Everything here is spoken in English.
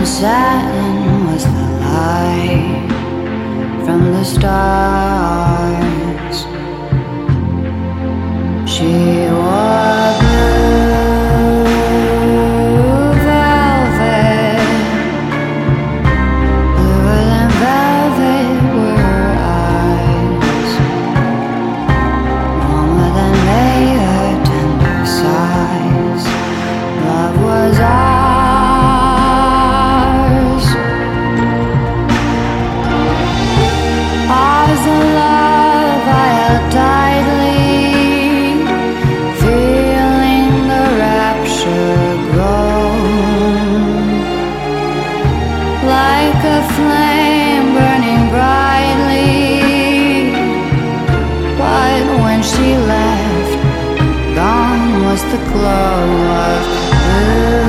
satin was the light from the stars. She wore blue velvet, bluer than velvet were her eyes, warmer than May, her tender sighs. Love was ours, ours the love I held tightly, feeling the rapture grow, like a flame burning brightly. But when she left, gone was the glow of blue.